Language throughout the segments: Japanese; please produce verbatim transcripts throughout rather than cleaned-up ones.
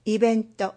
イベント。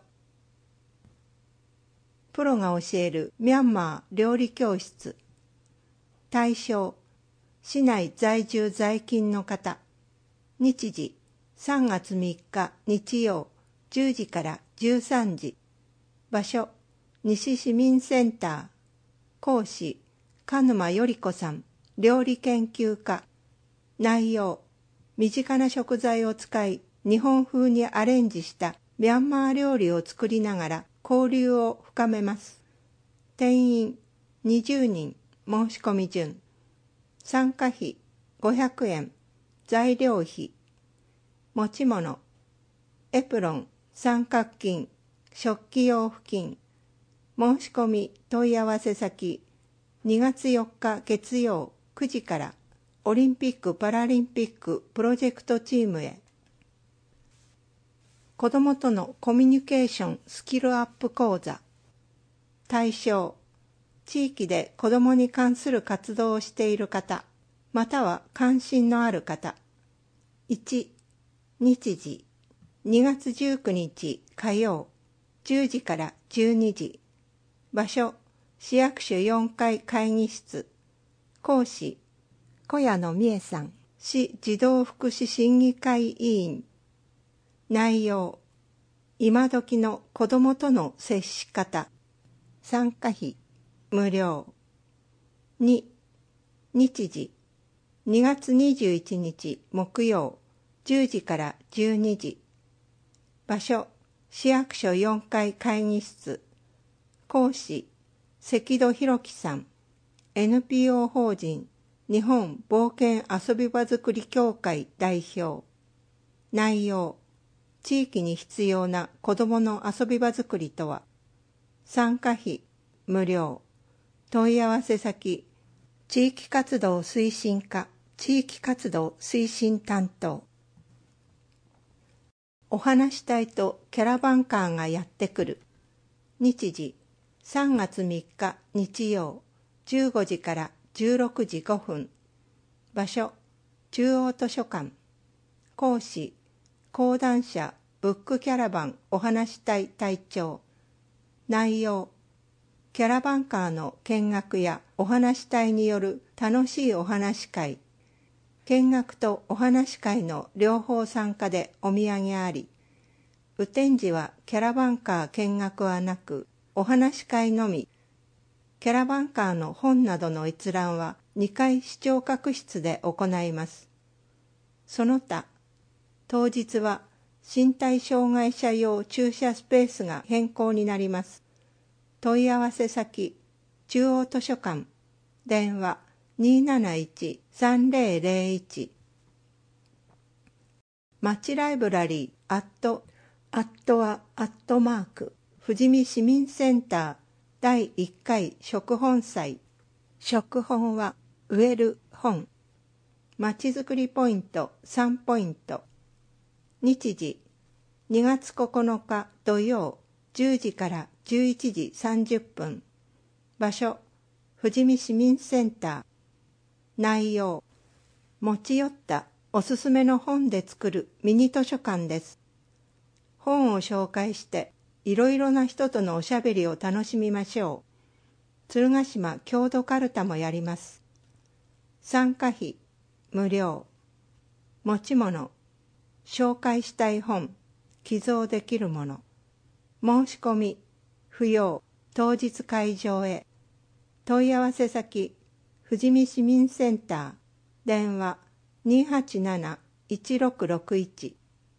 プロが教えるミャンマー料理教室。対象、市内在住在勤の方。日時、さんがつみっか日曜、じゅうじからじゅうさんじ。場所、西市民センター。講師、鹿沼より子さん、料理研究家。内容、身近な食材を使い、日本風にアレンジしたミャンマー料理を作りながら交流を深めます。定員にじゅうにん、申し込み順。参加費ごひゃくえん、材料費。持ち物、エプロン、三角巾、食器用布巾。申し込み問い合わせ先、にがつよっか月曜くじからオリンピック・パラリンピックプロジェクトチームへ。子どもとのコミュニケーションスキルアップ講座。対象、地域で子どもに関する活動をしている方、または関心のある方。いち、日時、にがつじゅうくにち火曜、じゅうじからじゅうにじ。場所、市役所よんかい会議室。講師、小谷野美恵さん、市児童福祉審議会委員。内容、今時の子どもとの接し方。参加費、無料。に、日時、にがつにじゅういちにち木曜、じゅうじからじゅうにじ。場所、市役所よんかい会議室。講師、関戸博樹さん、エヌピーオー 法人日本冒険遊び場づくり協会代表。内容、地域に必要な子どもの遊び場づくりとは。参加費、無料。問い合わせ先、地域活動推進課、地域活動推進担当。お話隊とキャラバンカーがやってくる。日時、さんがつみっか日曜、じゅうごじからじゅうろくじごふん。場所、中央図書館。講師、講談社ブックキャラバンお話隊隊長。内容、キャラバンカーの見学やお話隊による楽しいお話会。見学とお話会の両方参加でお土産あり。雨天時はキャラバンカー見学はなく、お話会のみ。キャラバンカーの本などの閲覧はにかい視聴覚室で行います。その他、当日は身体障害者用駐車スペースが変更になります。問い合わせ先、中央図書館、電話にーなないちさんぜろぜろいち。町ライブラリーアットアットはアットマーク富士見市民センターだいいっかい食本祭。食本は植える本。まちづくりポイントさんポイント。日時、にがつここのか土曜、じゅうじからじゅういちじさんじゅっぷん。場所、富士見市民センター。内容、持ち寄ったおすすめの本で作るミニ図書館です。本を紹介していろいろな人とのおしゃべりを楽しみましょう。鶴ヶ島郷土かるたもやります。参加費、無料。持ち物、紹介したい本、寄贈できるもの。申し込み、不要、当日会場へ。問い合わせ先、富士見市民センター、電話にーはちなないちろくろくいち。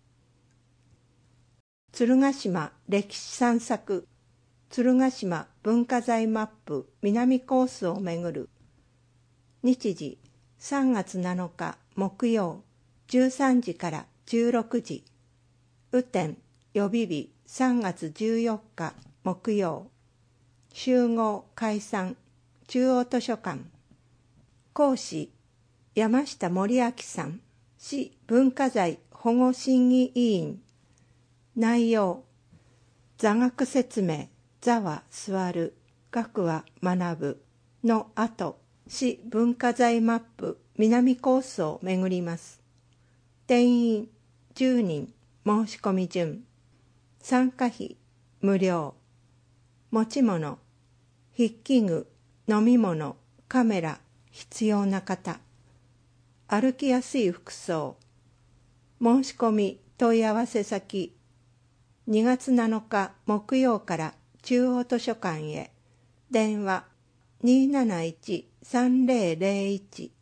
鶴ヶ島歴史散策、鶴ヶ島文化財マップ南コースをめぐる。日時、さんがつなのか木曜、じゅうさんじからじゅうろくじ。雨天、予備日さんがつじゅうよっか木曜。集合解散、中央図書館。講師、山下森明さん、市文化財保護審議委員。内容、座学説明、座は座る、学は学ぶの後、市文化財マップ南コースを巡ります。定員じゅうにん、申し込み順。 参加費無料。持ち物、筆記具、飲み物、カメラ、必要な方。歩きやすい服装。申し込み問い合わせ先。にがつなのか木曜から中央図書館へ。電話 にーなないち さんぜろぜろいち。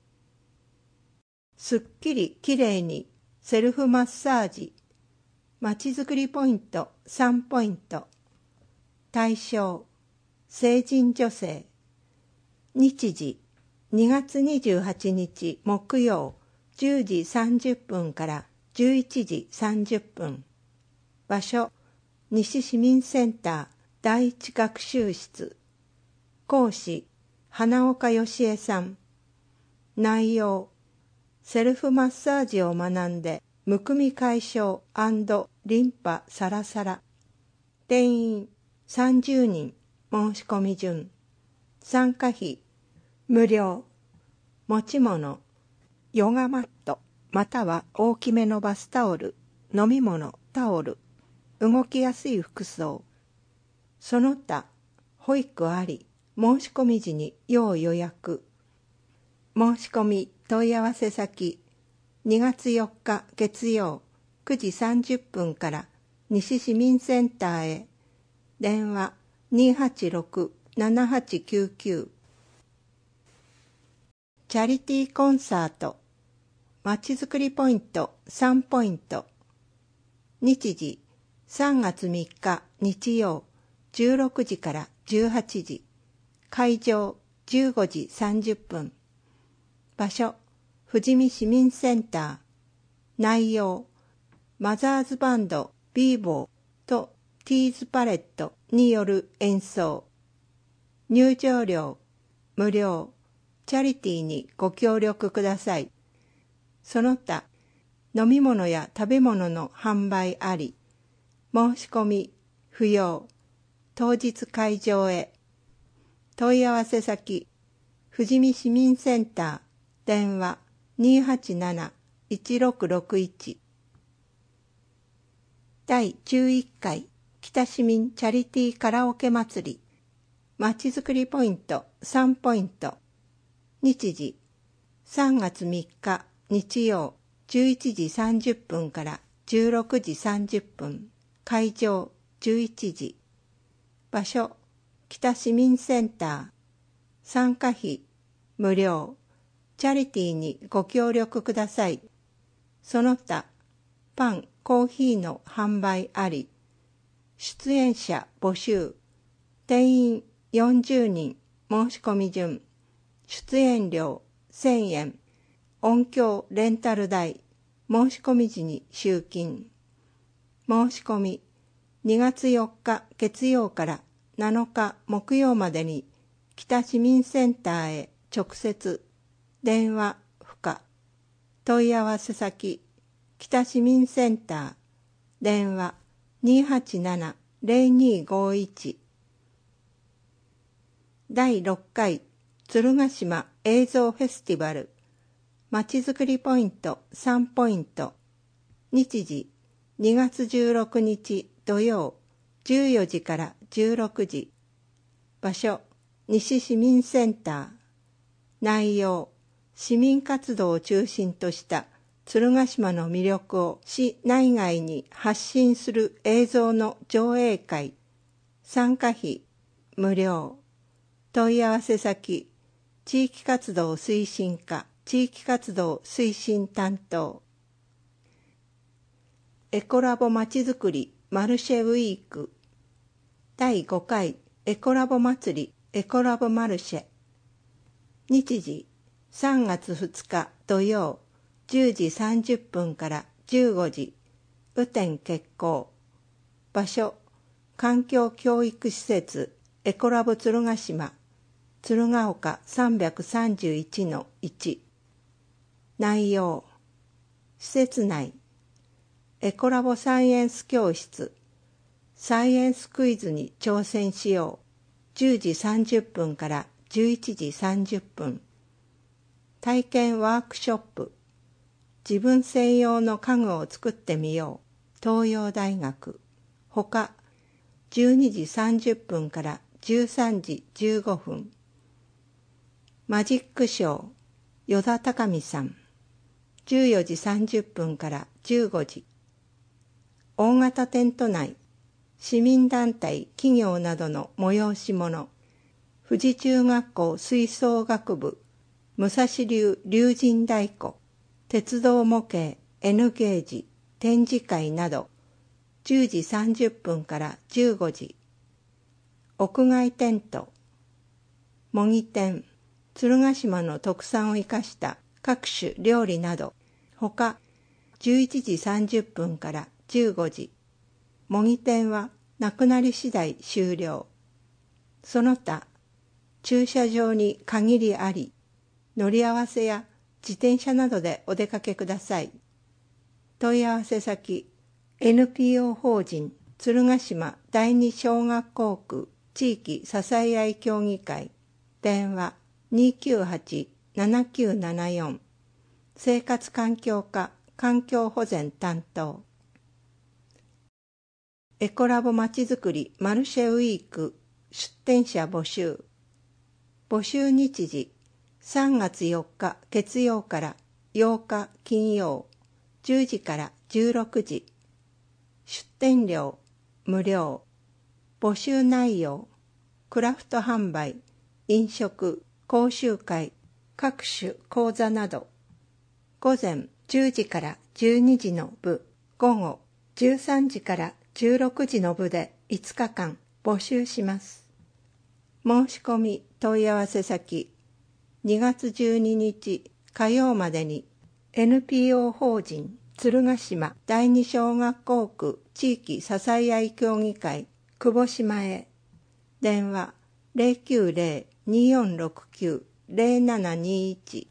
すっきりきれいにセルフマッサージ。まちづくりポイントさんポイント。対象成人女性。日時にがつにじゅうはちにち木曜じゅうじさんじゅっぷんからじゅういちじさんじゅっぷん。場所西市民センター第一学習室。講師花岡義恵さん。内容セルフマッサージを学んでむくみ解消&リンパサラサラ。定員さんじゅうにん。申し込み順。参加費無料。持ち物ヨガマットまたは大きめのバスタオル、飲み物、タオル、動きやすい服装。その他保育あり。申し込み時に要予約。申し込み問い合わせ先にがつよっか月曜くじさんじゅっぷんから西市民センターへ。電話 にーはちろく ななはちきゅうきゅう。チャリティーコンサート。まちづくりポイントさんポイント。日時さんがつみっか日曜じゅうろくじからじゅうはちじ。会場じゅうごじさんじゅっぷん。場所富士見市民センター。内容マザーズバンドビーボーとティーズパレットによる演奏。入場料無料。チャリティーにご協力ください。その他飲み物や食べ物の販売あり。申し込み不要。当日会場へ。問い合わせ先富士見市民センター。電話 にーはちなな いちろくろくいち。だいじゅういっかい北市民チャリティーカラオケ祭り。まちづくりポイントさんポイント。日時さんがつみっか日曜じゅういちじさんじゅっぷんからじゅうろくじさんじゅっぷん。会場じゅういちじ。場所北市民センター。参加費無料。チャリティーにご協力ください。その他パン、コーヒーの販売あり。出演者募集。定員よんじゅうにん。申し込み順。出演料せんえん。音響レンタル代。申し込み時に集金。申し込みにがつよっか月曜からなのか木曜までに北市民センターへ直接。電話不可。問い合わせ先北市民センター。電話 にーはちなな ぜろにごいち。だいろっかい鶴ヶ島映像フェスティバル。まちづくりポイントさんポイント。日時にがつじゅうろくにち土曜じゅうよじからじゅうろくじ。場所西市民センター。内容市民活動を中心とした鶴ヶ島の魅力を市内外に発信する映像の上映会。参加費無料。問い合わせ先地域活動推進課地域活動推進担当。エコラボまちづくりマルシェウィーク。だいごかいエコラボ祭りエコラボマルシェ。日時さんがつふつか土曜じゅうじさんじゅっぷんからじゅうごじ。雨天決行。場所環境教育施設エコラボ鶴ヶ島鶴岡 さんびゃくさんじゅういちのいち。内容施設内エコラボサイエンス教室。サイエンスクイズに挑戦しよう。じゅうじさんじゅっぷんからじゅういちじさんじゅっぷん。体験ワークショップ。自分専用の家具を作ってみよう。東洋大学。 ほかじゅうにじさんじゅっぷんからじゅうさんじじゅうごふん。マジックショー、依田貴美さん、じゅうよじさんじゅっぷんからじゅうごじ。大型テント内、市民団体、企業などの催し物、富士中学校吹奏楽部、武蔵流龍神太鼓、鉄道模型 N ゲージ、展示会など、じゅうじさんじゅっぷんからじゅうごじ。屋外テント、模擬店、鶴ヶ島の特産を生かした各種料理など、ほかじゅういちじさんじゅっぷんからじゅうごじ。模擬店はなくなり次第終了。その他、駐車場に限りあり、乗り合わせや自転車などでお出かけください。問い合わせ先、エヌピーオー 法人鶴ヶ島第二小学校区地域支え合い協議会、電話 にーきゅうはち ななきゅうななよん、生活環境課環境保全担当。エコラボまちづくりマルシェウィーク出展者募集。募集日時、さんがつよっか月曜からようか金曜、じゅうじからじゅうろくじ。出展料無料。募集内容、クラフト販売、飲食、講習会、各種講座など。午前じゅうじからじゅうにじの部、午後じゅうさんじからじゅうろくじの部でいつかかん募集します。申し込み問い合わせ先、にがつじゅうににち火曜までに エヌピーオー 法人鶴ヶ島第二小学校区地域支え合い協議会久保島へ。電話 ゼロきゅうゼロ にーよんろくきゅう ゼロななにいち。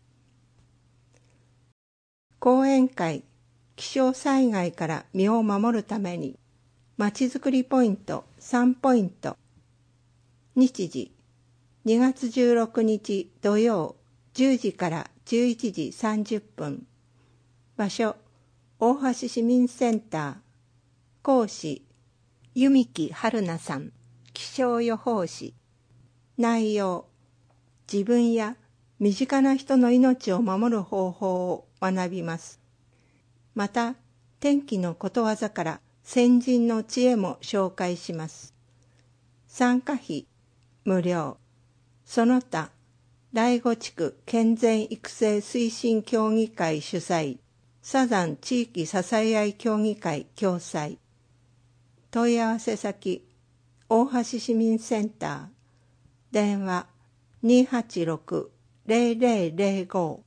講演会、気象災害から身を守るためにまちづくりポイントさんポイント。日時、にがつじゅうろくにち土曜じゅうじからじゅういちじさんじゅっぷん。場所、大橋市民センター。講師、弓木春菜さん、気象予報士。内容、自分や身近な人の命を守る方法を学びます。また、天気のことわざから先人の知恵も紹介します。参加費、無料。その他、第五地区健全育成推進協議会主催、サザン地域支え合い協議会共催。問い合わせ先、大橋市民センター。電話 にーはちろく ゼロゼロゼロご。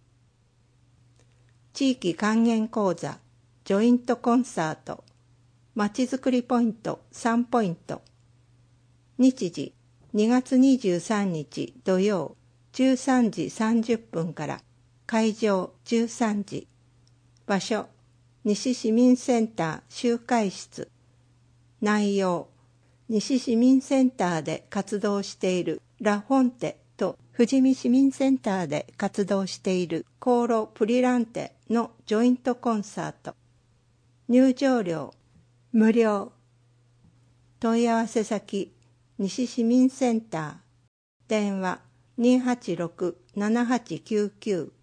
地域還元講座、ジョイントコンサート、まちづくりポイントさんポイント。日時、にがつにじゅうさんにち土曜じゅうさんじさんじゅっぷんから会場じゅうさんじ。場所、西市民センター集会室。内容、西市民センターで活動しているラフォンテと富士見市民センターで活動しているコーロプリランテのジョイントコンサート。入場料無料。問い合わせ先、西市民センター。電話 にーはちろく ななはちきゅうきゅう。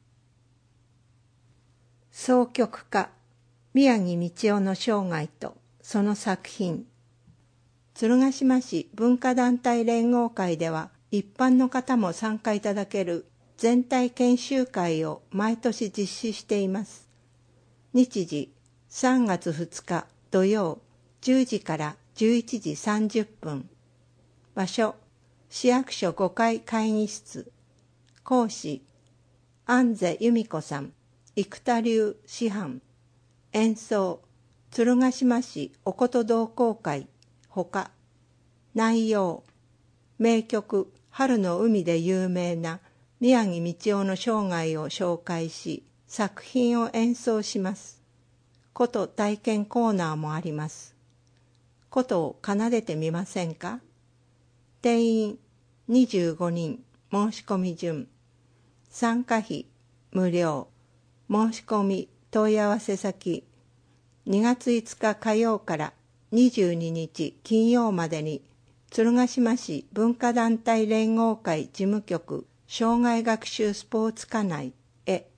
総曲家、宮城道夫の生涯とその作品。鶴ヶ島市文化団体連合会では一般の方も参加いただける全体研修会を毎年実施しています。日時、さんがつふつか土曜じゅうじからじゅういちじさんじゅっぷん。場所、市役所ごかい会議室。講師、安瀬由美子さん、生田流師範。演奏、鶴ヶ島市おこと同好会。ほか。内容、名曲春の海で有名な宮城道夫の生涯を紹介し、作品を演奏します。琴体験コーナーもあります。琴を奏でてみませんか？定員にじゅうごにん、申し込み順。参加費無料。申し込み問い合わせ先、にがついつか火曜からにじゅうににち金曜までに鶴ヶ島市文化団体連合会事務局障害学習スポーツ課内へ